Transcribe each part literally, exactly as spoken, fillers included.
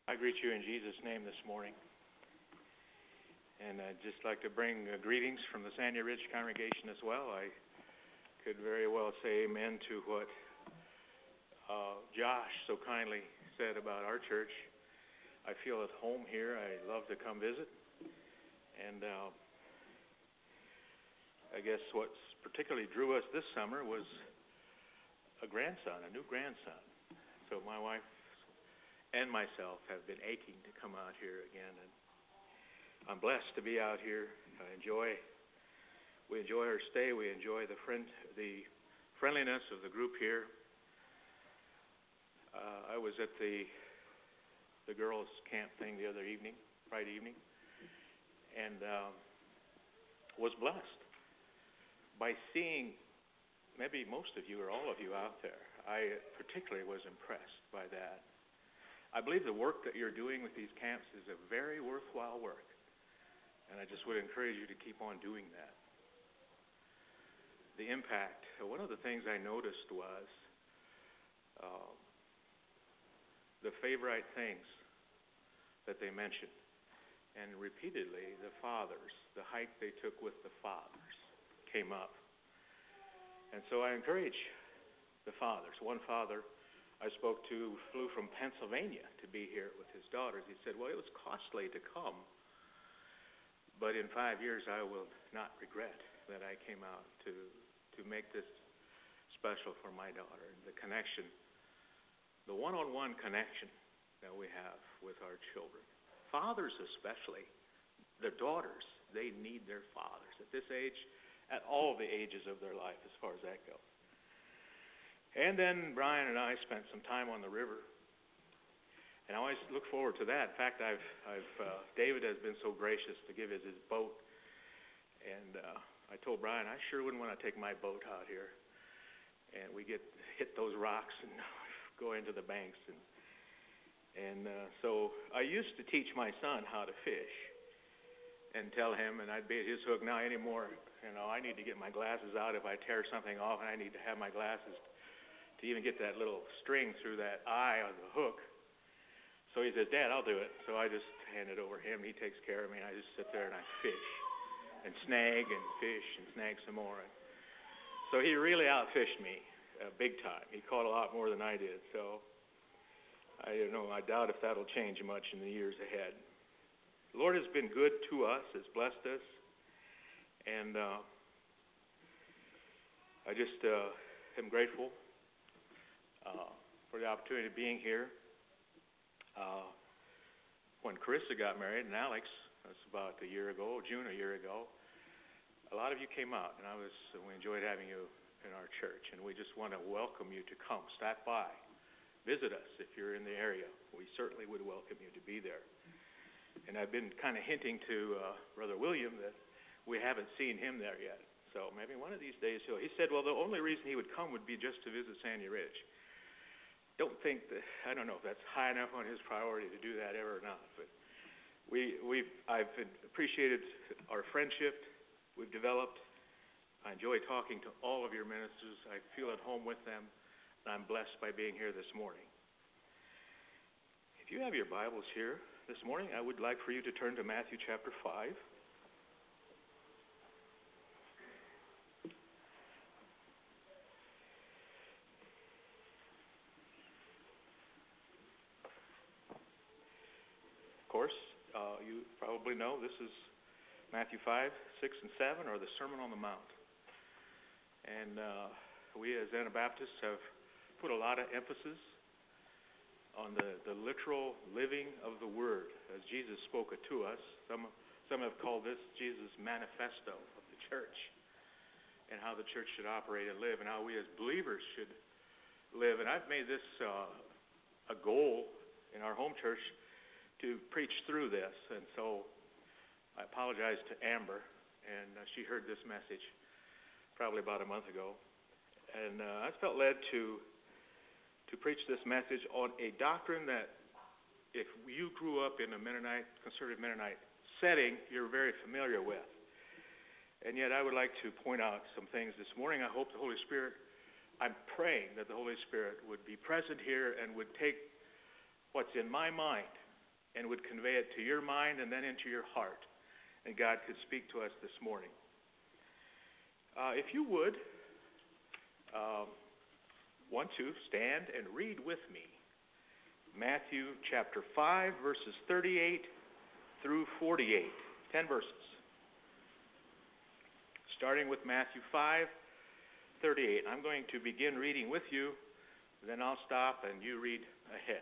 I greet you in Jesus' name this morning. And I'd just like to bring uh, greetings from the Sandy Ridge congregation as well. I could very well say amen to what uh, Josh so kindly said about our church. I feel at home here. I love to come visit. And uh, I guess what particularly drew us this summer was a grandson, a new grandson. So my wife and myself have been aching to come out here again, and I'm blessed to be out here. I enjoy, we enjoy our stay. We enjoy the friend, the friendliness of the group here. Uh, I was at the the girls' camp thing the other evening, Friday evening, and uh, was blessed by seeing maybe most of you or all of you out there. I particularly was impressed by that. I believe the work that you're doing with these camps is a very worthwhile work, and I just would encourage you to keep on doing that. The impact, one of the things I noticed was uh, the favorite things that they mentioned, and repeatedly the fathers, the hike they took with the fathers came up. And so I encourage the fathers. One father I spoke to flew from Pennsylvania to be here with his daughters. He said, well, it was costly to come, but in five years I will not regret that I came out to, to make this special for my daughter. The connection, the one-on-one connection that we have with our children. Fathers especially, the daughters, they need their fathers at this age, at all the ages of their life as far as that goes. And then Brian and I spent some time on the river, and I always look forward to that. In fact, I've, I've uh, David has been so gracious to give us his boat, and uh, I told Brian I sure wouldn't want to take my boat out here, and we get hit those rocks and go into the banks, and and uh, so I used to teach my son how to fish, and tell him, and I'd bait his hook. Now anymore, you know, I need to get my glasses out if I tear something off, and I need to have my glasses to even get that little string through that eye of the hook. So he says, Dad, I'll do it. So I just hand it over to him. He takes care of me, and I just sit there and I fish and snag and fish and snag some more. And so he really outfished me uh, big time. He caught a lot more than I did. So I don't know. I doubt if that'll change much in the years ahead. The Lord has been good to us, has blessed us, and uh, I just uh, am grateful Uh, for the opportunity of being here. Uh, when Carissa got married, and Alex, that's about a year ago, June a year ago, a lot of you came out, and I was, we enjoyed having you in our church, and we just want to welcome you to come, stop by, visit us if you're in the area. We certainly would welcome you to be there. And I've been kind of hinting to uh, Brother William that we haven't seen him there yet. So maybe one of these days he'll, he said, well, the only reason he would come would be just to visit Sandy Ridge. Don't think that, I don't know if that's high enough on his priority to do that ever or not, but we, we've, I've appreciated our friendship we've developed. I enjoy talking to all of your ministers. I feel at home with them, and I'm blessed by being here this morning. If you have your Bibles here this morning, I would like for you to turn to Matthew chapter five. Of course, uh, you probably know this is Matthew five, six, and seven, or the Sermon on the Mount. And uh, we as Anabaptists have put a lot of emphasis on the, the literal living of the Word as Jesus spoke it to us. Some, some have called this Jesus' manifesto of the church, and how the church should operate and live, and how we as believers should live. And I've made this uh, a goal in our home church to preach through this, and so I apologize to Amber, and uh, she heard this message probably about a month ago, and uh, I felt led to to preach this message on a doctrine that if you grew up in a Mennonite, conservative Mennonite setting, you're very familiar with. And yet I would like to point out some things this morning. I hope the Holy Spirit, I'm praying that the Holy Spirit would be present here and would take what's in my mind and would convey it to your mind and then into your heart, and God could speak to us this morning. Uh, if you would, um, want to stand and read with me Matthew chapter five, verses thirty-eight through forty-eight. Ten verses. Starting with Matthew five, thirty-eight. I'm going to begin reading with you, then I'll stop and you read ahead.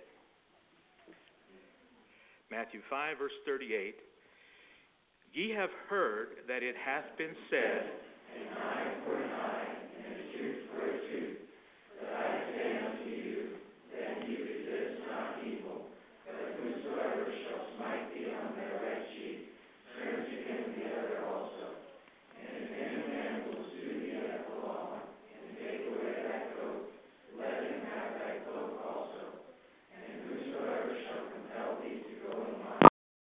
Matthew five, verse thirty-eight. Ye have heard that it hath been said, an eye for an eye, and a tooth for a tooth. But I say unto you, that ye resist not evil, but whosoever shall smite thee on thy right cheek, turn to him the other also. And if any man will sue thee at the law, and take away thy coat, let him have thy cloak also. And whosoever shall compel thee to go a mile,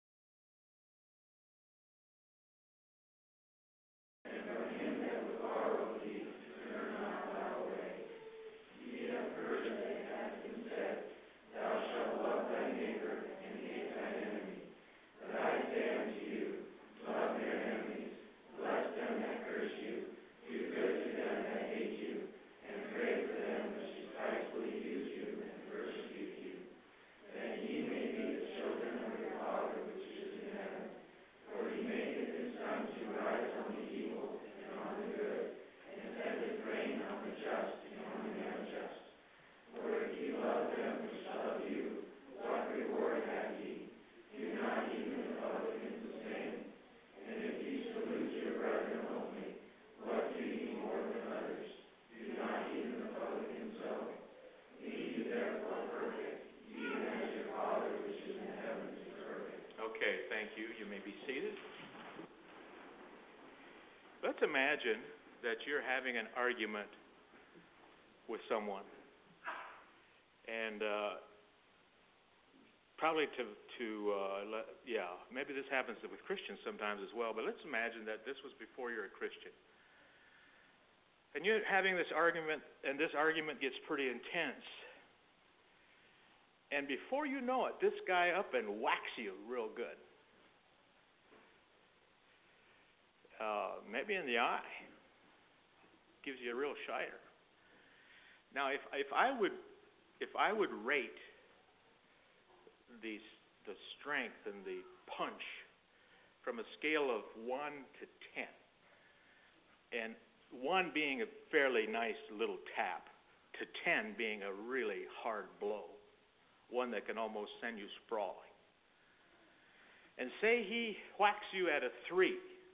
and from him that would borrow thee, turn not thou away. Ye have heard that it hath been said, Thou shalt love thy neighbor and hate thine enemy. But I say unto you, love your enemies, bless them that curse you, do good to them that hate you, and pray for them which despitefully use you and persecute you, that ye may be the children of your Father which is in heaven. For he maketh his sun to rise on the evil and on the good, and sendeth rain on the just and on the unjust. For if ye love them which love you, what reward have ye? Do not even the publicans the same? And if ye salute your brethren only, what do ye more than others? Do not even the publicans so? Be ye therefore perfect, even as your Father which is in heaven is perfect. Okay, thank you. You may be seated. Let's imagine that you're having an argument with someone. And uh, probably to, to uh, let, yeah, maybe this happens with Christians sometimes as well, but let's imagine that this was before you're a Christian. And you're having this argument, and this argument gets pretty intense. And before you know it, this guy up and whacks you real good. Uh, maybe in the eye. Gives you a real shiner. Now, if if I would if I would rate these the strength and the punch from a scale of one to ten, and one being a fairly nice little tap, to ten being a really hard blow, one that can almost send you sprawling. And say he whacks you at a three.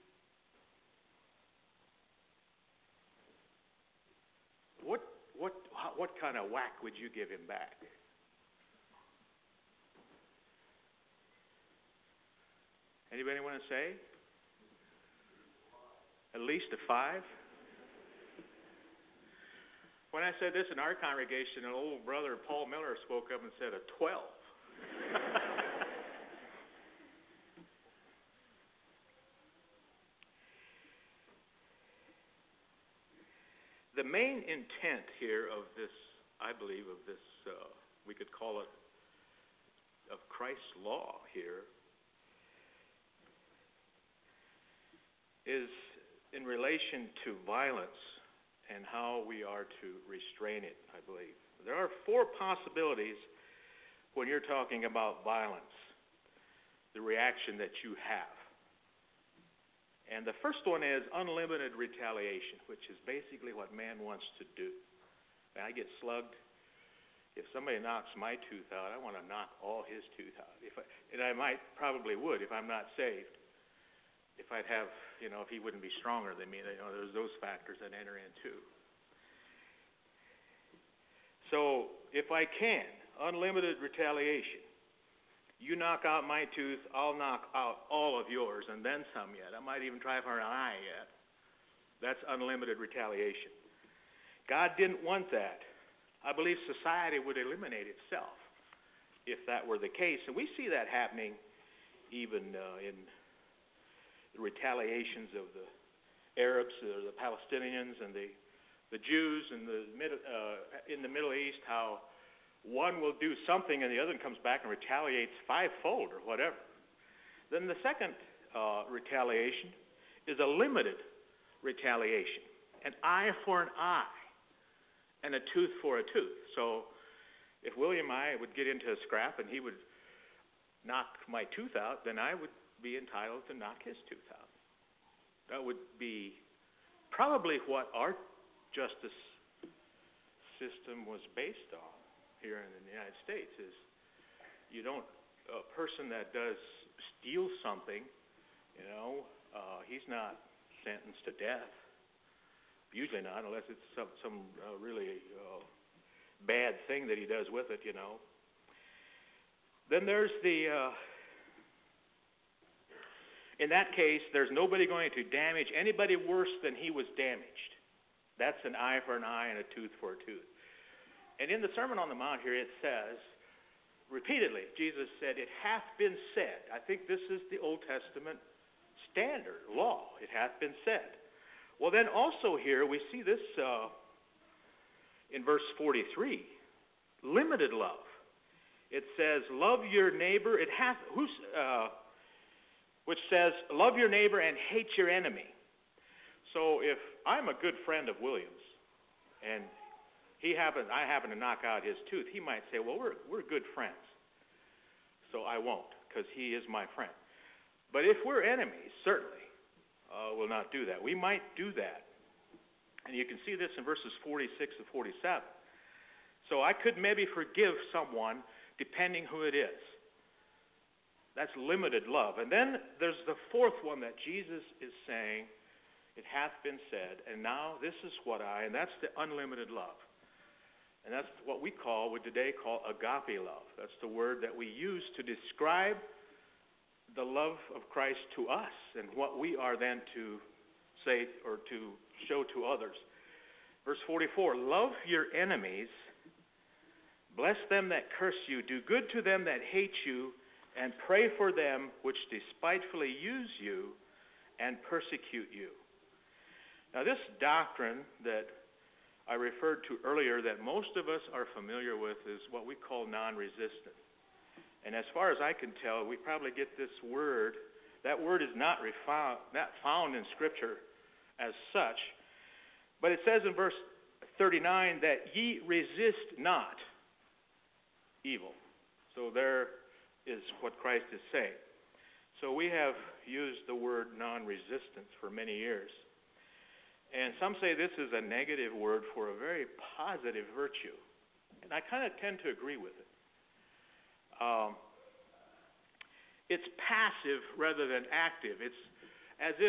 What what what kind of whack would you give him back? Anybody want to say? At least a five? When I said this in our congregation, an old brother, Paul Miller, spoke up and said a twelve. The main intent here of this, I believe, of this, uh, we could call it, of Christ's law here, is in relation to violence and how we are to restrain it, I believe. There are four possibilities when you're talking about violence, the reaction that you have. And the first one is unlimited retaliation, which is basically what man wants to do. When I get slugged, if somebody knocks my tooth out, I want to knock all his tooth out. If I, and I might, probably would, if I'm not saved. If I'd have, you know, if he wouldn't be stronger than me, you know, there's those factors that enter in too. So, if I can, unlimited retaliation. You knock out my tooth, I'll knock out all of yours, and then some yet. I might even try for an eye yet. That's unlimited retaliation. God didn't want that. I believe society would eliminate itself if that were the case. And we see that happening even uh, in the retaliations of the Arabs, or the Palestinians, and the, the Jews in the, mid, uh, in the Middle East, how one will do something and the other one comes back and retaliates fivefold or whatever. Then the second uh, retaliation is a limited retaliation, an eye for an eye and a tooth for a tooth. So if William and I would get into a scrap and he would knock my tooth out, then I would be entitled to knock his tooth out. That would be probably what our justice system was based on here in the United States, is you don't, a person that does steal something, you know, uh, he's not sentenced to death. Usually not, unless it's some, some uh, really uh, bad thing that he does with it, you know. Then there's the, uh, in that case, there's nobody going to damage anybody worse than he was damaged. That's an eye for an eye and a tooth for a tooth. And in the Sermon on the Mount here it says, repeatedly, Jesus said, it hath been said. I think this is the Old Testament standard law. It hath been said. Well, then also here we see this uh, in verse forty-three, limited love. It says, love your neighbor. It hath, who's, uh, which says, love your neighbor and hate your enemy. So if I'm a good friend of William's, and he happen, I happen to knock out his tooth, he might say, well, we're we're good friends, so I won't, because he is my friend. But if we're enemies, certainly, uh, we'll not do that. We might do that. And you can see this in verses forty-six and forty-seven. So I could maybe forgive someone depending who it is. That's limited love. And then there's the fourth one that Jesus is saying, it hath been said, and now this is what I, and that's the unlimited love. And that's what we call, we today call agape love. That's the word that we use to describe the love of Christ to us and what we are then to say or to show to others. Verse forty-four, love your enemies, bless them that curse you, do good to them that hate you, and pray for them which despitefully use you and persecute you. Now this doctrine that I referred to earlier that most of us are familiar with is what we call non-resistance. And as far as I can tell, we probably get this word, that word is not, refound, not found in Scripture as such, but it says in verse thirty-nine that ye resist not evil. So there is what Christ is saying. So we have used the word non-resistance for many years. And some say this is a negative word for a very positive virtue. And I kind of tend to agree with it. Um, it's passive rather than active. It's as if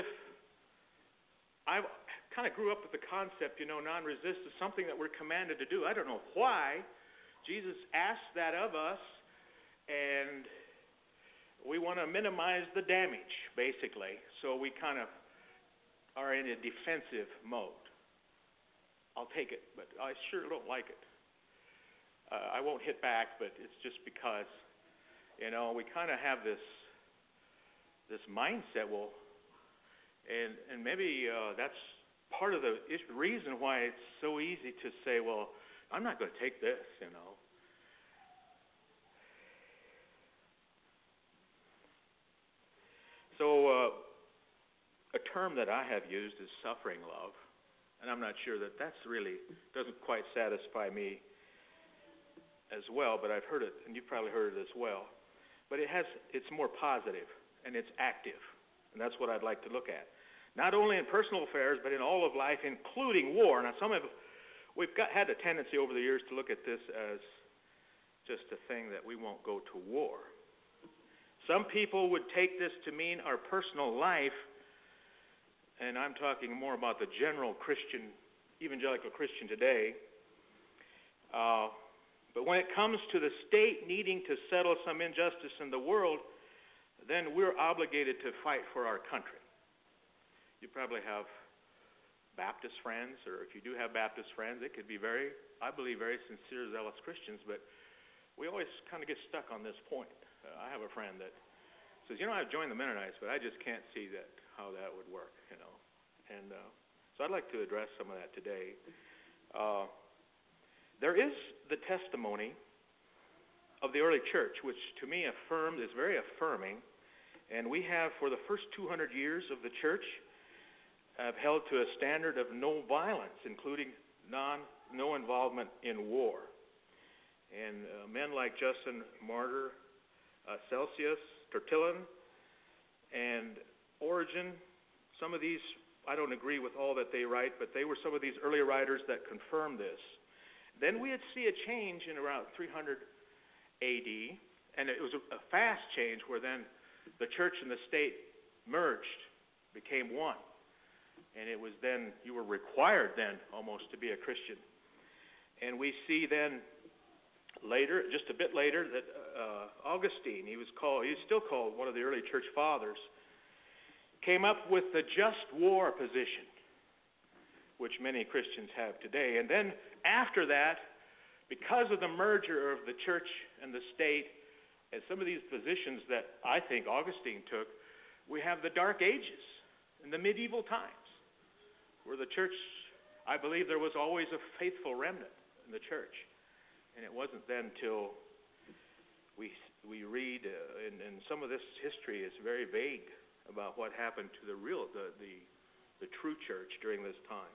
I kind of grew up with the concept, you know, non-resistance, something that we're commanded to do. I don't know why Jesus asked that of us, and we want to minimize the damage, basically. So we kind of are in a defensive mode. I'll take it, but I sure don't like it. Uh, I won't hit back, but it's just because, you know, we kind of have this this mindset. Well, and and maybe uh, that's part of the reason why it's so easy to say, well, I'm not going to take this, you know. So. Uh, A term that I have used is suffering love, and I'm not sure that that's really doesn't quite satisfy me as well, but I've heard it, and you've probably heard it as well. But it has, it's more positive, and it's active, and that's what I'd like to look at. Not only in personal affairs, but in all of life, including war. Now, some of we've got, had a tendency over the years to look at this as just a thing that we won't go to war. Some people would take this to mean our personal life. And I'm talking more about the general Christian, evangelical Christian today. Uh, but when it comes to the state needing to settle some injustice in the world, then we're obligated to fight for our country. You probably have Baptist friends, or if you do have Baptist friends, they could be very, I believe, very sincere, zealous Christians, but we always kind of get stuck on this point. Uh, I have a friend that says, you know, I've joined the Mennonites, but I just can't see that how that would work, you know. And uh, so I'd like to address some of that today. Uh, there is the testimony of the early church, which to me affirmed is very affirming. And we have, for the first two hundred years of the church, have held to a standard of no violence, including non no involvement in war. And uh, men like Justin Martyr, uh, Celsius, Tertullian, and Origen, some of these, I don't agree with all that they write, but they were some of these early writers that confirmed this. Then we would see a change in around three hundred A D, and it was a, a fast change where then the church and the state merged, became one. And it was then, you were required then almost to be a Christian. And we see then later, just a bit later, that uh, Augustine, he was called, he was still called one of the early church fathers, came up with the just war position, which many Christians have today. And then after that, because of the merger of the church and the state, and some of these positions that I think Augustine took, we have the Dark Ages and the medieval times, where the church, I believe there was always a faithful remnant in the church. And it wasn't then till we we read, uh, and, and some of this history is very vague about what happened to the real, the, the, the true church during this time.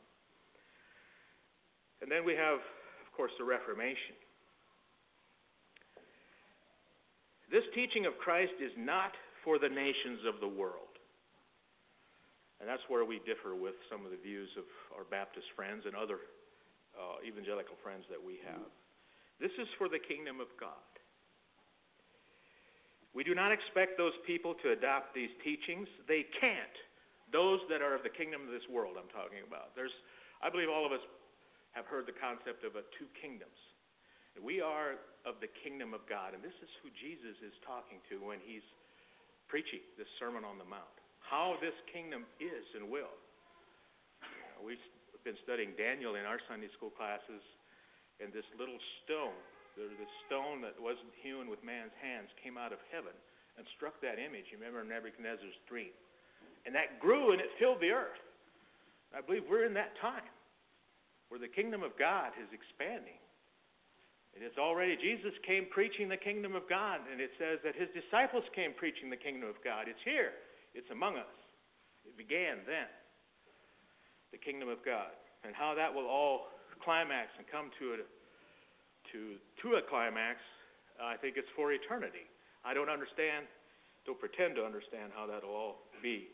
And then we have, of course, the Reformation. This teaching of Christ is not for the nations of the world. And that's where we differ with some of the views of our Baptist friends and other uh, evangelical friends that we have. This is for the kingdom of God. We do not expect those people to adopt these teachings. They can't. Those that are of the kingdom of this world I'm talking about. There's, I believe all of us have heard the concept of a two kingdoms. We are of the kingdom of God, and this is who Jesus is talking to when he's preaching this Sermon on the Mount. How this kingdom is and will. Uh, we've been studying Daniel in our Sunday school classes, and this little stone, the, the stone that wasn't hewn with man's hands, came out of heaven and struck that image. You remember Nebuchadnezzar's dream. And that grew and it filled the earth. I believe we're in that time where the kingdom of God is expanding. And it's already, Jesus came preaching the kingdom of God, and it says that his disciples came preaching the kingdom of God. It's here. It's among us. It began then, the kingdom of God. And how that will all climax and come to a, to, to a climax, I think it's for eternity. I don't understand, don't pretend to understand how that will all be.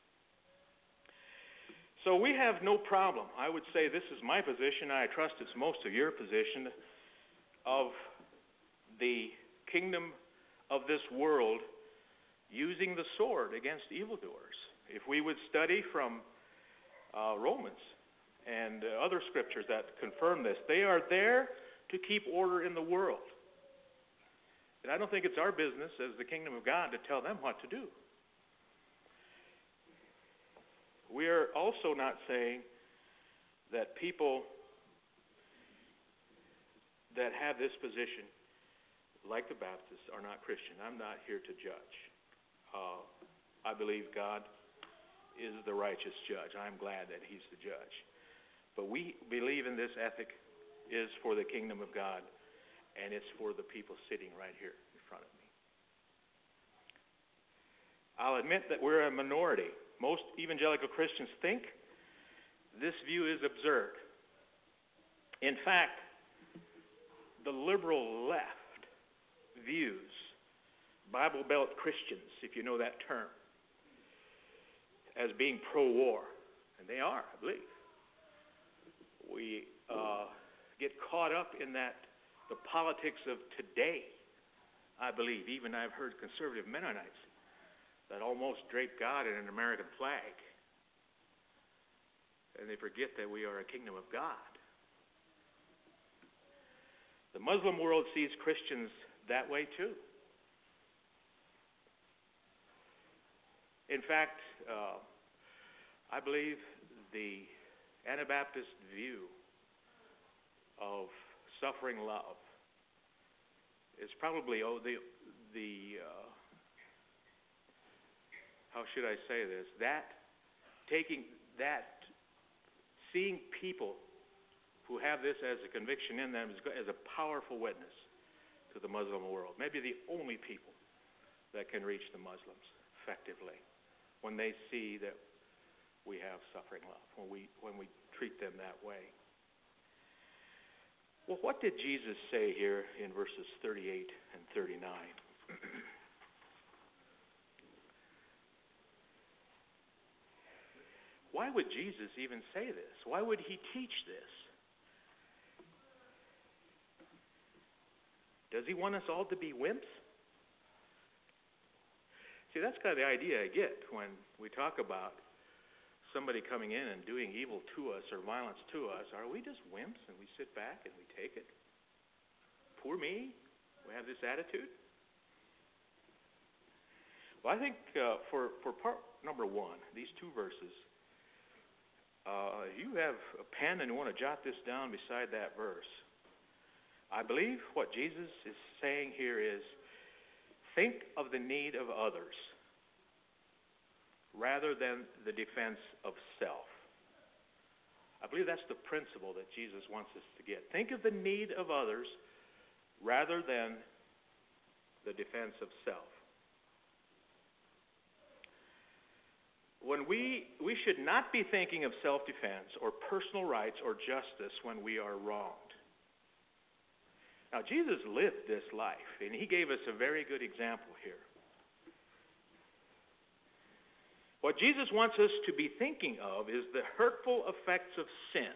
So we have no problem. I would say this is my position. I trust it's most of your position of the kingdom of this world using the sword against evildoers. If we would study from uh, Romans and uh, other scriptures that confirm this, they are there to keep order in the world. And I don't think it's our business as the kingdom of God to tell them what to do. We are also not saying that people that have this position, like the Baptists, are not Christian. I'm not here to judge. Uh, I believe God is the righteous judge. I'm glad that he's the judge. But we believe in this ethic is for the kingdom of God, and it's for the people sitting right here in front of me. I'll admit that we're a minority. Most evangelical Christians think this view is absurd. In fact, the liberal left views Bible Belt Christians, if you know that term, as being pro-war. And they are, I believe. We uh, get caught up in that, the politics of today, I believe. Even I've heard conservative Mennonites that almost drape God in an American flag. And they forget that we are a kingdom of God. The Muslim world sees Christians that way too. In fact, uh, I believe the Anabaptist view of suffering love is probably oh, the the uh, how should I say this? That taking that seeing people who have this as a conviction in them as a powerful witness to the Muslim world, maybe the only people that can reach the Muslims effectively when they see that we have suffering love, when we when we treat them that way. Well, what did Jesus say here in verses thirty-eight and thirty-nine? Why would Jesus even say this? Why would he teach this? Does he want us all to be wimps? See, that's kind of the idea I get when we talk about somebody coming in and doing evil to us or violence to us. Are we just wimps and we sit back and we take it? Poor me? We have this attitude? Well, I think uh, for, for part number one, these two verses, uh, if you have a pen and you want to jot this down beside that verse, I believe what Jesus is saying here is, think of the need of others rather than the defense of self. I believe that's the principle that Jesus wants us to get. Think of the need of others rather than the defense of self. When we, we should not be thinking of self-defense or personal rights or justice when we are wronged. Now, Jesus lived this life, and he gave us a very good example here. What Jesus wants us to be thinking of is the hurtful effects of sin.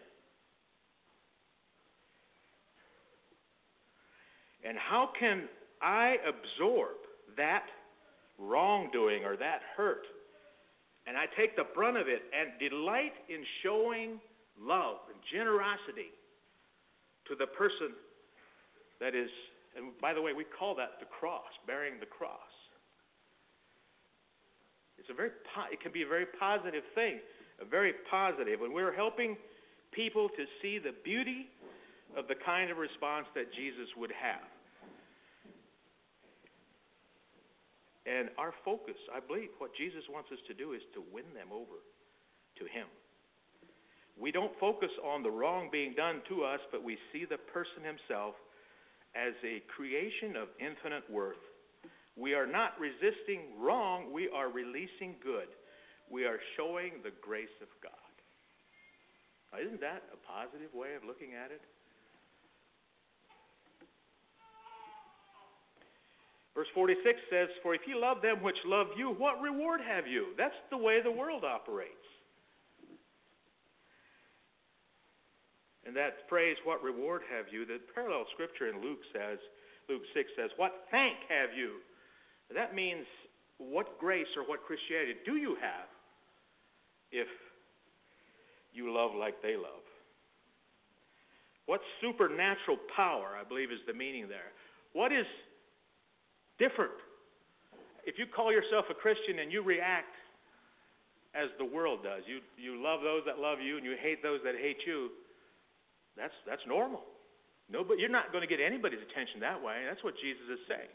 And how can I absorb that wrongdoing or that hurt, and I take the brunt of it and delight in showing love and generosity to the person that is, and by the way, we call that the cross, bearing the cross. It's a very, it can be a very positive thing, a very positive. When we're helping people to see the beauty of the kind of response that Jesus would have. And our focus, I believe, what Jesus wants us to do is to win them over to him. We don't focus on the wrong being done to us, but we see the person himself as a creation of infinite worth. We are not resisting wrong, we are releasing good. We are showing the grace of God. Now, isn't that a positive way of looking at it? Verse forty-six says, "For if ye love them which love you, what reward have you?" That's the way the world operates. And that phrase, "what reward have you," the parallel scripture in Luke says, Luke six says, "What thank have you?" That means, what grace or what Christianity do you have if you love like they love? What supernatural power, I believe, is the meaning there. What is different? If you call yourself a Christian and you react as the world does, you, you love those that love you and you hate those that hate you, That's that's normal. No, but you're not going to get anybody's attention that way. That's what Jesus is saying.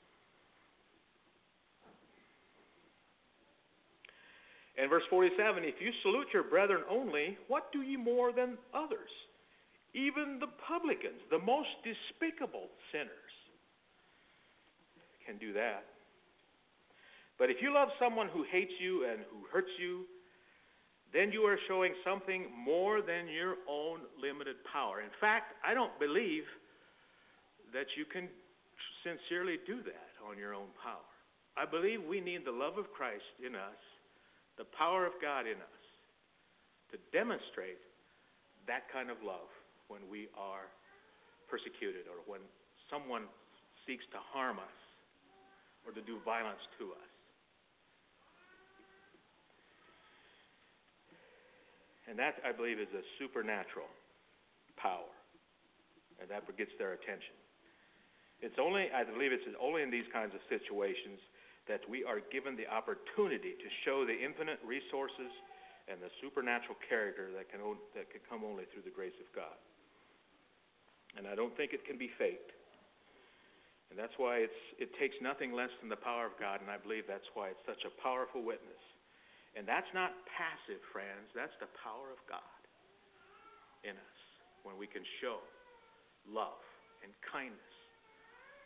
And verse forty-seven, "If you salute your brethren only, what do ye more than others? Even the publicans, the most despicable sinners, can do that. But if you love someone who hates you and who hurts you, then you are showing something more than your own limited power. In fact, I don't believe that you can sincerely do that on your own power. I believe we need the love of Christ in us, the power of God in us, to demonstrate that kind of love when we are persecuted or when someone seeks to harm us or to do violence to us. And that, I believe, is a supernatural power. And that gets their attention. It's only, I believe it's only in these kinds of situations that we are given the opportunity to show the infinite resources and the supernatural character that can, that can come only through the grace of God. And I don't think it can be faked. And that's why it's, it takes nothing less than the power of God, and I believe that's why it's such a powerful witness. And that's not passive, friends. That's the power of God in us when we can show love and kindness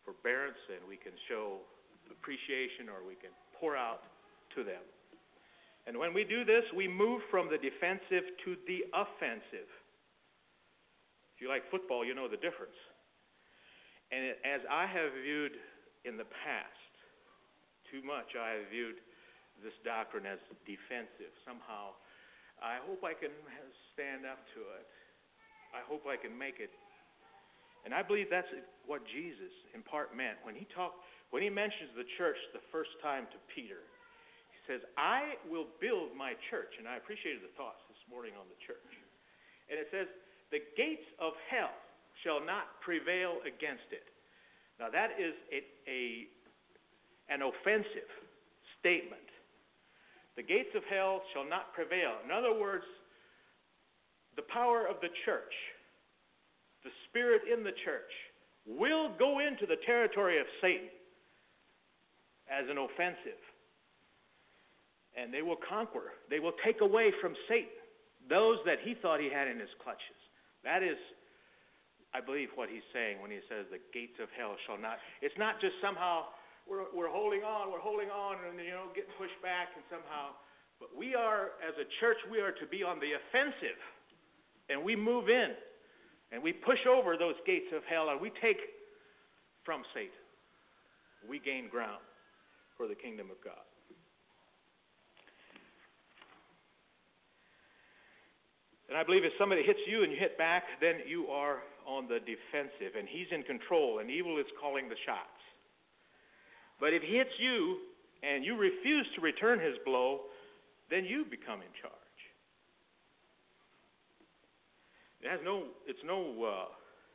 forbearance, and we can show appreciation, or we can pour out to them. And when we do this, we move from the defensive to the offensive. If you like football, you know the difference. And it, as I have viewed in the past, too much I have viewed this doctrine as defensive. Somehow, I hope I can stand up to it. I hope I can make it. And I believe that's what Jesus in part meant. When he talked, when he mentions the church the first time to Peter, says, I will build my church. And I appreciated the thoughts this morning on the church. And it says, the gates of hell shall not prevail against it. Now that is a, a an offensive statement. The gates of hell shall not prevail. In other words, the power of the church, the spirit in the church, will go into the territory of Satan as an offensive. And they will conquer. They will take away from Satan those that he thought he had in his clutches. That is, I believe, what he's saying when he says the gates of hell shall not. It's not just somehow we're, we're holding on, we're holding on, and you know, getting pushed back, and somehow. But we are, as a church, we are to be on the offensive, and we move in, and we push over those gates of hell, and we take from Satan. We gain ground for the kingdom of God. And I believe if somebody hits you and you hit back, then you are on the defensive, and he's in control, and evil is calling the shots. But if he hits you and you refuse to return his blow, then you become in charge. It has no, it's no, uh,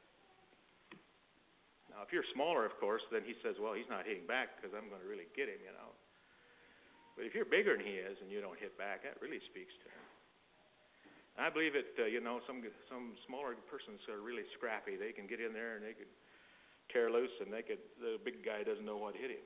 now if you're smaller, of course, then he says, well, he's not hitting back because I'm going to really get him, you know. But if you're bigger than he is and you don't hit back, that really speaks to him. I believe that, uh, you know, some some smaller persons are really scrappy. They can get in there and they can tear loose, and they could. The big guy doesn't know what hit him.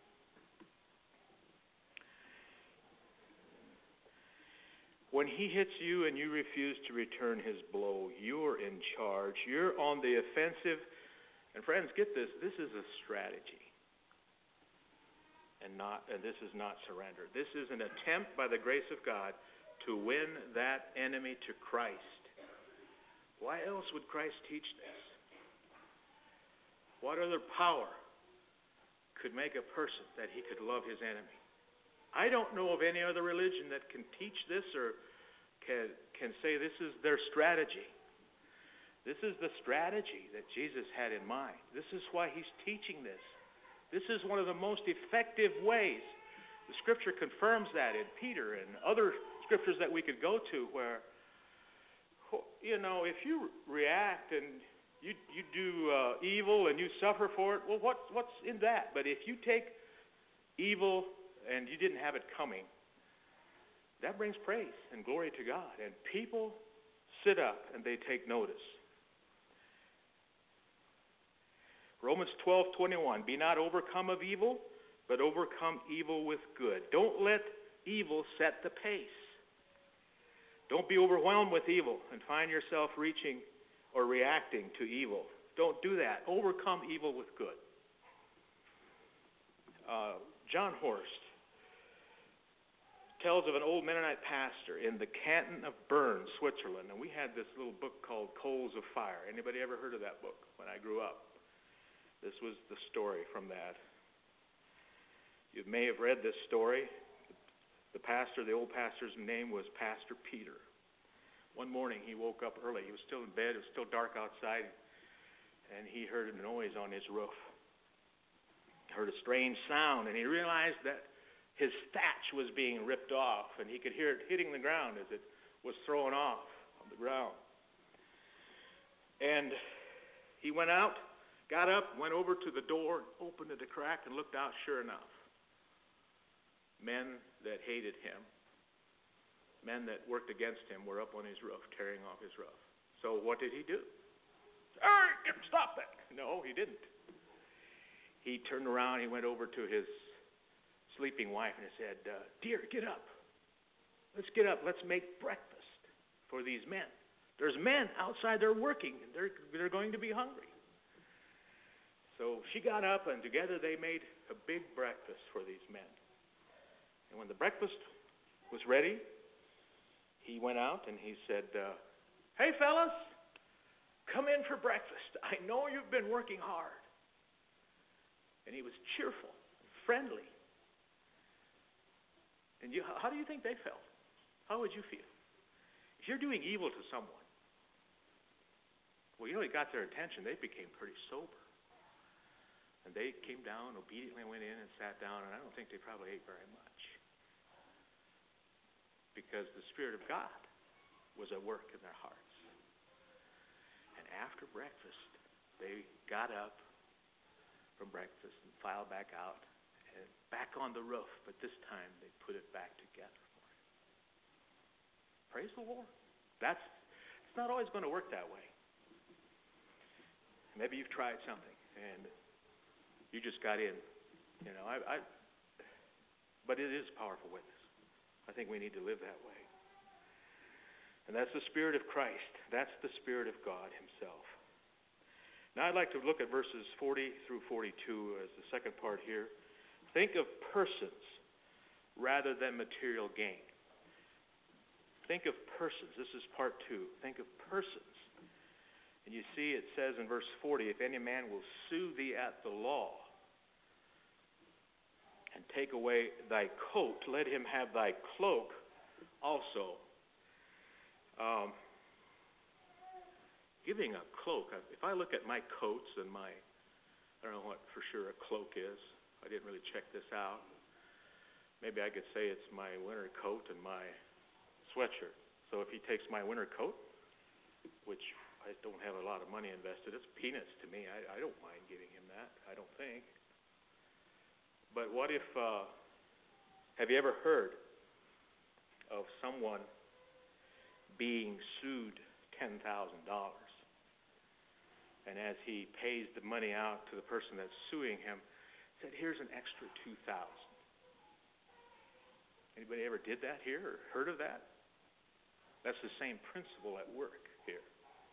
When he hits you and you refuse to return his blow, you're in charge. You're on the offensive. And friends, get this: this is a strategy, and not. And this is not surrender. This is an attempt by the grace of God to win that enemy to Christ. Why else would Christ teach this? What other power could make a person that he could love his enemy? I don't know of any other religion that can teach this or can, can say this is their strategy. This is the strategy that Jesus had in mind. This is why he's teaching this. This is one of the most effective ways. The Scripture confirms that in Peter and other scriptures that we could go to where, you know, if you react and you you do uh, evil and you suffer for it, well, what, what's in that? But if you take evil and you didn't have it coming, that brings praise and glory to God. And people sit up and they take notice. Romans twelve twenty-one, be not overcome of evil, but overcome evil with good. Don't let evil set the pace. Don't be overwhelmed with evil and find yourself reaching or reacting to evil. Don't do that. Overcome evil with good. Uh, John Horst tells of an old Mennonite pastor in the canton of Bern, Switzerland, and we had this little book called Coals of Fire. Anybody ever heard of that book when I grew up? This was the story from that. You may have read this story. The pastor, the old pastor's name was Pastor Peter. One morning he woke up early. He was still in bed. It was still dark outside. And he heard a noise on his roof. He heard a strange sound. And he realized that his thatch was being ripped off. And he could hear it hitting the ground as it was thrown off on the ground. And he went out, got up, went over to the door, opened it a crack, and looked out. Sure enough, men that hated him, men that worked against him, were up on his roof, tearing off his roof. So what did he do? Hey, stop that. No, he didn't. He turned around, he went over to his sleeping wife and he said, uh, dear, get up. Let's get up. Let's make breakfast for these men. There's men outside, they're working, and they're, they're going to be hungry. So she got up, and together they made a big breakfast for these men. And when the breakfast was ready, he went out and he said, uh, "Hey, fellas, come in for breakfast. I know you've been working hard." And he was cheerful, friendly. And you, how do you think they felt? How would you feel? If you're doing evil to someone, well, you know, it got their attention. They became pretty sober. And they came down, obediently went in and sat down, and I don't think they probably ate very much. Because the Spirit of God was at work in their hearts. And after breakfast, they got up from breakfast and filed back out and back on the roof, but this time they put it back together for him. Praise the Lord. That's it's not always going to work that way. Maybe you've tried something and you just got in. You know, I, I but it is a powerful witness. I think we need to live that way. And that's the Spirit of Christ. That's the Spirit of God Himself. Now I'd like to look at verses forty through forty-two as the second part here. Think of persons rather than material gain. Think of persons. This is part two. Think of persons. And you see it says in verse forty, "If any man will sue thee at the law and take away thy coat, let him have thy cloak also." Um, giving a cloak, if I look at my coats and my, I don't know what for sure a cloak is. I didn't really check this out. Maybe I could say it's my winter coat and my sweatshirt. So if he takes my winter coat, which I don't have a lot of money invested, it's peanuts to me. I, I don't mind giving him that, I don't think. But what if, uh, have you ever heard of someone being sued ten thousand dollars? And as he pays the money out to the person that's suing him, said, "Here's an extra two thousand dollars. Anybody ever did that here or heard of that? That's the same principle at work here.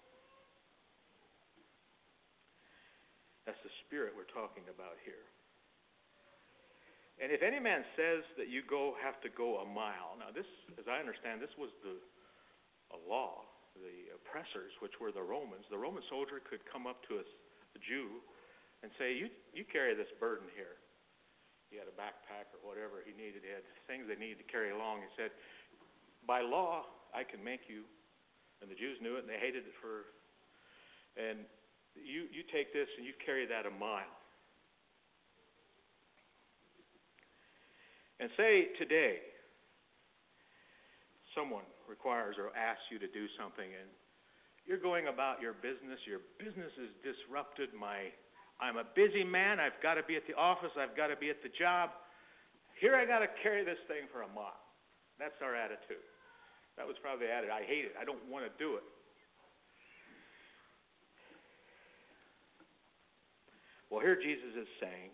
That's the spirit we're talking about here. "And if any man says that you go have to go a mile," now this, as I understand, this was the a law. The oppressors, which were the Romans, the Roman soldier could come up to a, a Jew and say, you you carry this burden here." He had a backpack or whatever he needed. He had things they needed to carry along. He said, "By law, I can make you," and the Jews knew it and they hated it for, and you, you take this and you carry that a mile. And say today, someone requires or asks you to do something and you're going about your business, your business is disrupted, my I'm a busy man, I've got to be at the office, I've got to be at the job. Here I got to carry this thing for a mile. That's our attitude. That was probably the attitude. I hate it. I don't want to do it. Well, here Jesus is saying,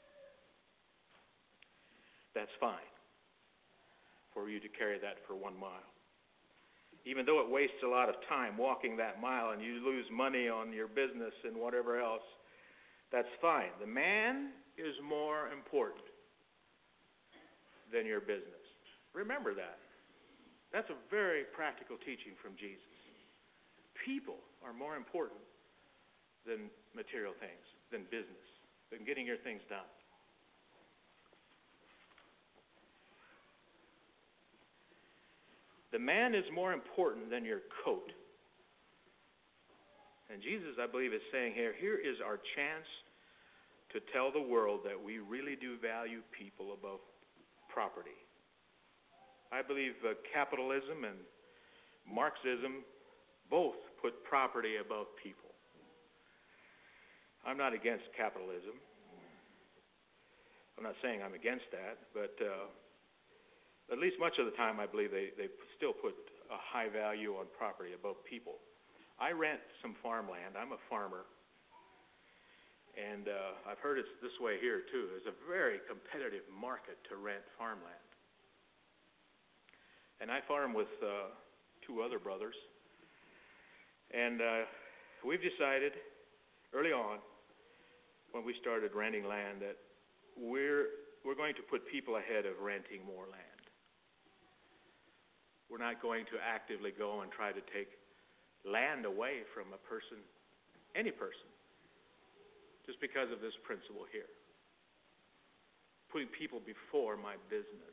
that's fine for you to carry that for one mile. Even though it wastes a lot of time walking that mile and you lose money on your business and whatever else, that's fine. The man is more important than your business. Remember that. That's a very practical teaching from Jesus. People are more important than material things, than business, than getting your things done. The man is more important than your coat. And Jesus, I believe, is saying here, here is our chance to tell the world that we really do value people above property. I believe uh, capitalism and Marxism both put property above people. I'm not against capitalism. I'm not saying I'm against that, but uh, at least much of the time I believe they, they still put a high value on property above people. I rent some farmland. I'm a farmer. And uh, I've heard it's this way here too. There's a very competitive market to rent farmland. And I farm with uh, two other brothers. And uh, we've decided early on when we started renting land, that we're we're going to put people ahead of renting more land. We're not going to actively go and try to take land away from a person, any person, just because of this principle here. Putting people before my business.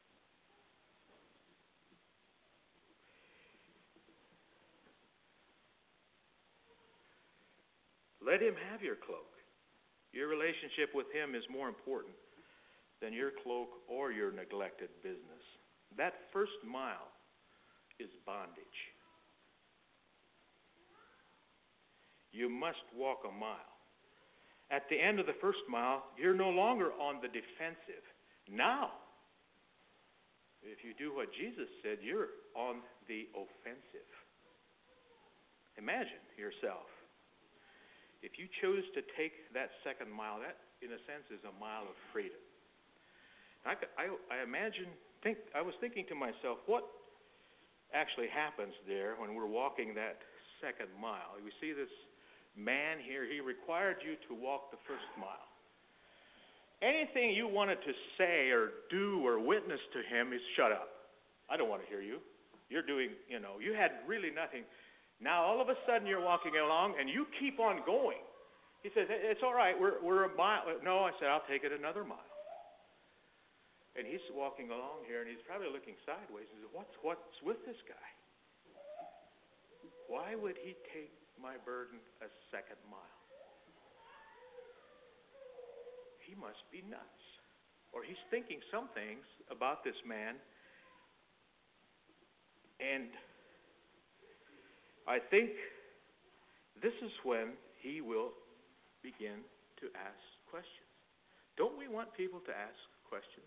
Let him have your cloak. Your relationship with him is more important than your cloak or your neglected business. That first mile is bondage. You must walk a mile. At the end of the first mile, you're no longer on the defensive. Now, if you do what Jesus said, you're on the offensive. Imagine yourself. If you chose to take that second mile, that, in a sense, is a mile of freedom. I, I, I imagine, think, I was thinking to myself, what actually happens there when we're walking that second mile? We see this man here, he required you to walk the first mile. Anything you wanted to say or do or witness to him is shut up. I don't want to hear you. You're doing, you know, you had really nothing. Now all of a sudden you're walking along and you keep on going. He says, it's all right, we're, we're a mile. No, I said, I'll take it another mile. And he's walking along here, and he's probably looking sideways. He says, what's, what's with this guy? Why would he take my burden a second mile? He must be nuts. Or he's thinking some things about this man. And I think this is when he will begin to ask questions. Don't we want people to ask questions?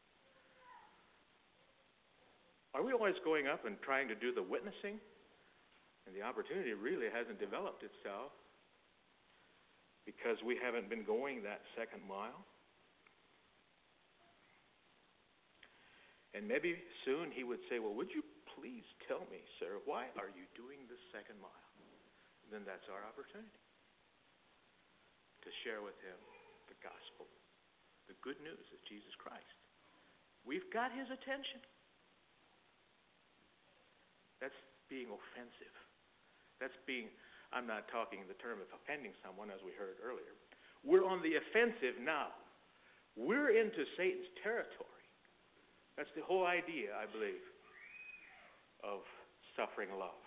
Are we always going up and trying to do the witnessing? And the opportunity really hasn't developed itself because we haven't been going that second mile. And maybe soon he would say, well, would you please tell me, sir, why are you doing the second mile? And then that's our opportunity to share with him the gospel, the good news of Jesus Christ. We've got his attention. That's being offensive. That's being, I'm not talking in the term of offending someone, as we heard earlier. We're on the offensive now. We're into Satan's territory. That's the whole idea, I believe, of suffering love.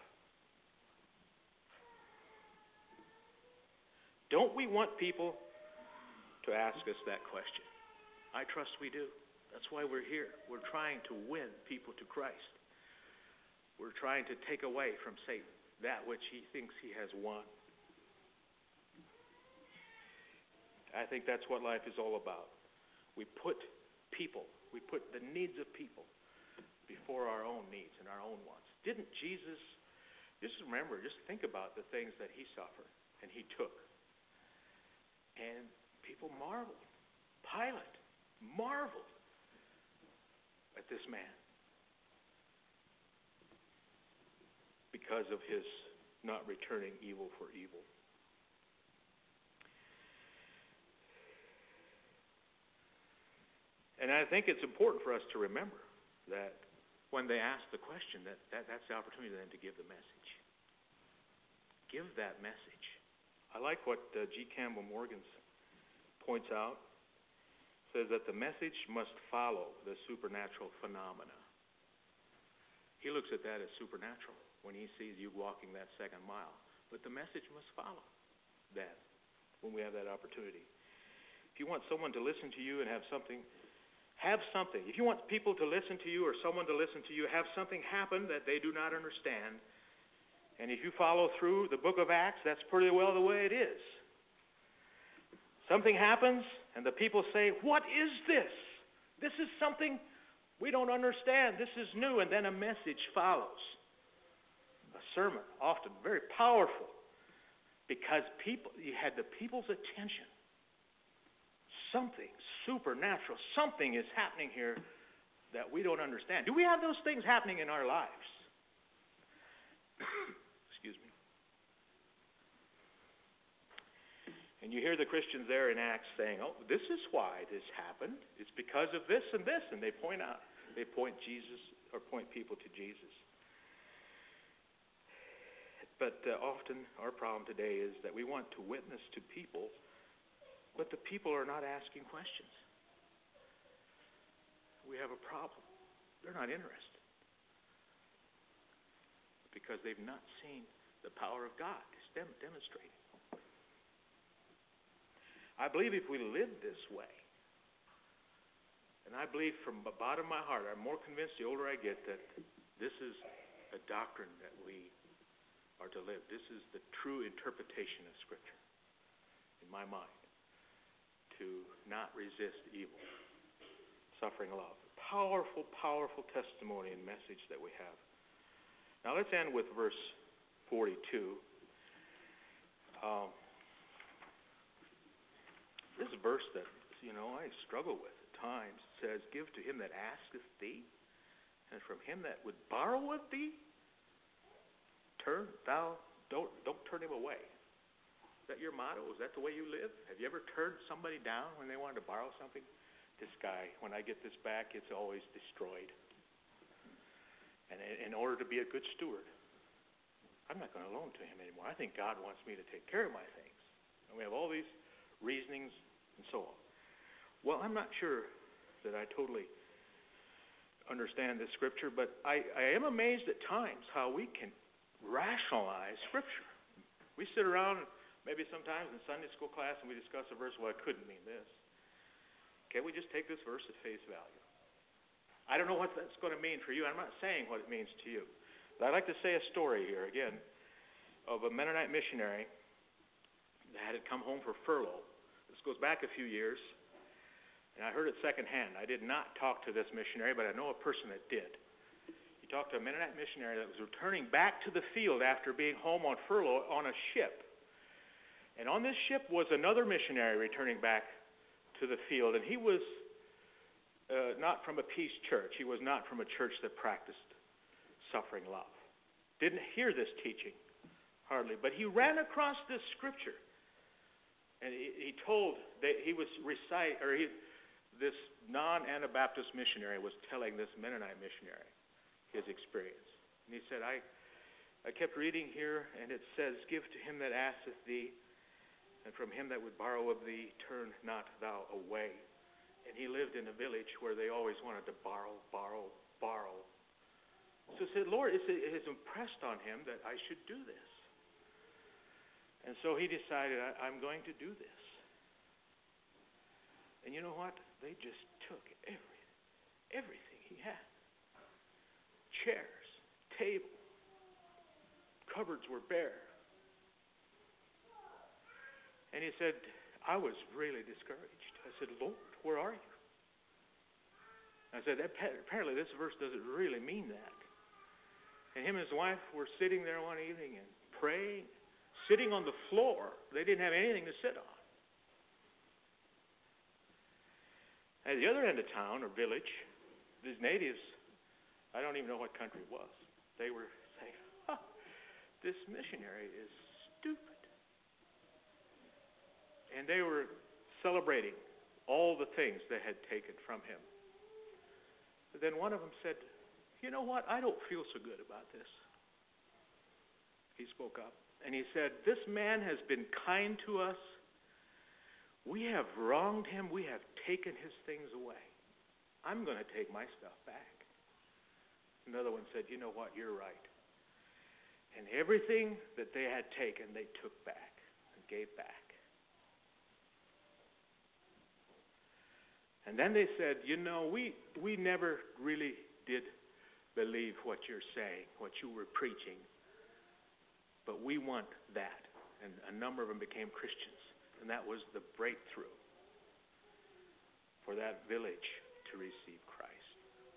Don't we want people to ask us that question? I trust we do. That's why we're here. We're trying to win people to Christ. We're trying to take away from Satan that which he thinks he has won. I think that's what life is all about. We put people, we put the needs of people before our own needs and our own wants. Didn't Jesus, just remember, just think about the things that he suffered and he took. And people marveled. Pilate marveled at this man because of his not returning evil for evil. And I think it's important for us to remember that when they ask the question, that, that that's the opportunity then to give the message. Give that message. I like what uh, G. Campbell Morgan points out. Says that the message must follow the supernatural phenomena. He looks at that as supernatural when he sees you walking that second mile. But the message must follow that when we have that opportunity. If you want someone to listen to you and have something, have something. If you want people to listen to you or someone to listen to you, have something happen that they do not understand. And if you follow through the book of Acts, that's pretty well the way it is. Something happens, and the people say, what is this? This is something we don't understand. This is new. And then a message follows. A sermon, often very powerful, because people, you had the people's attention. Something supernatural, something is happening here that we don't understand. Do we have those things happening in our lives? Excuse me. And you hear the Christians there in Acts saying, oh, this is why this happened. It's because of this and this. And they point out, they point Jesus, or point people to Jesus. But uh, often our problem today is that we want to witness to people, but the people are not asking questions. We have a problem. They're not interested because they've not seen the power of God demonstrated. I believe if we live this way, and I believe from the bottom of my heart, I'm more convinced the older I get that this is a doctrine that we are to live. This is the true interpretation of Scripture, in my mind, to not resist evil. Suffering love. Powerful, powerful testimony and message that we have. Now let's end with verse forty-two. Um, this is a verse that, you know, I struggle with at times. It says, give to him that asketh thee, and from him that would borrow of thee, turn thou, don't, don't turn him away. Is that your motto? Is that the way you live? Have you ever turned somebody down when they wanted to borrow something? This guy, when I get this back, it's always destroyed. And in order to be a good steward, I'm not going to loan to him anymore. I think God wants me to take care of my things. And we have all these reasonings and so on. Well, I'm not sure that I totally understand this Scripture, but I, I am amazed at times how we can rationalize Scripture. We sit around maybe sometimes in Sunday school class and we discuss a verse, well, it couldn't mean this. Can't we just take this verse at face value? I don't know what that's going to mean for you. I'm not saying what it means to you. But I'd like to say a story here, again, of a Mennonite missionary that had come home for furlough. This goes back a few years, and I heard it secondhand. I did not talk to this missionary, but I know a person that did. He talked to a Mennonite missionary that was returning back to the field after being home on furlough on a ship. And on this ship was another missionary returning back to the field, and he was uh, not from a peace church. He was not from a church that practiced suffering love. Didn't hear this teaching, hardly, but he ran across this scripture, and he, he told that he was recite, or he, this non-Anabaptist missionary was telling this Mennonite missionary his experience, and he said, "I, I kept reading here, and it says, give to him that asketh thee, and from him that would borrow of thee, turn not thou away." And he lived in a village where they always wanted to borrow, borrow, borrow. So he said, Lord, it has impressed on him that I should do this. And so he decided, I, I'm going to do this. And you know what? They just took everything, everything he had. Chairs, table, cupboards were bare. And he said, I was really discouraged. I said, Lord, where are you? I said, apparently this verse doesn't really mean that. And him and his wife were sitting there one evening and praying, sitting on the floor. They didn't have anything to sit on. At the other end of town or village, these natives, I don't even know what country it was, they were saying, huh, this missionary is stupid. And they were celebrating all the things they had taken from him. But then one of them said, you know what? I don't feel so good about this. He spoke up and he said, this man has been kind to us. We have wronged him. We have taken his things away. I'm going to take my stuff back. Another one said, you know what? You're right. And everything that they had taken, they took back and gave back. And then they said, you know, we, we never really did believe what you're saying, what you were preaching, but we want that. And a number of them became Christians. And that was the breakthrough for that village to receive Christ.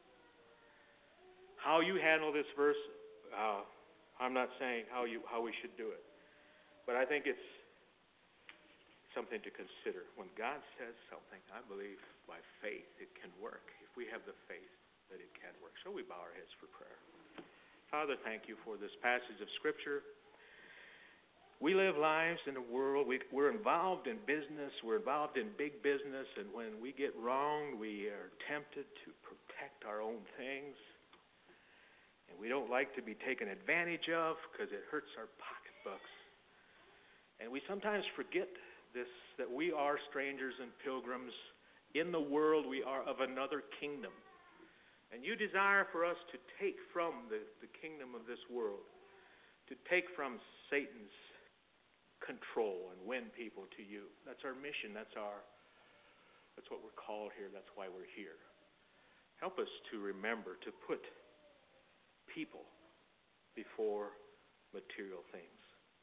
How you handle this verse, uh, I'm not saying how you how we should do it, but I think it's something to consider. When God says something, I believe by faith it can work. If we have the faith that it can work. Shall we bow our heads for prayer? Father, thank you for this passage of Scripture. We live lives in the world. We, we're involved in business. We're involved in big business. And when we get wronged, we are tempted to protect our own things. And we don't like to be taken advantage of because it hurts our pocketbooks. And we sometimes forget this, that we are strangers and pilgrims. In the world, we are of another kingdom. And you desire for us to take from the, the kingdom of this world, to take from Satan's control and win people to you. That's our mission. That's our that's what we're called here. That's why we're here. Help us to remember to put people before material things.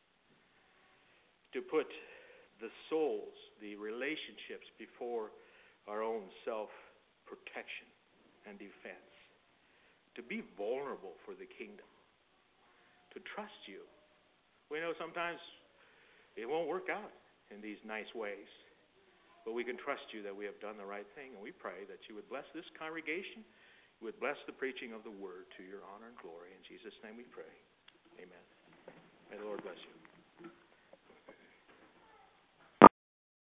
To put the souls, the relationships before our own self-protection and defense. To be vulnerable for the kingdom. To trust you. We know sometimes it won't work out in these nice ways. But we can trust you that we have done the right thing. And we pray that you would bless this congregation. You would bless the preaching of the word to your honor and glory. In Jesus' name we pray. Amen. May the Lord bless you.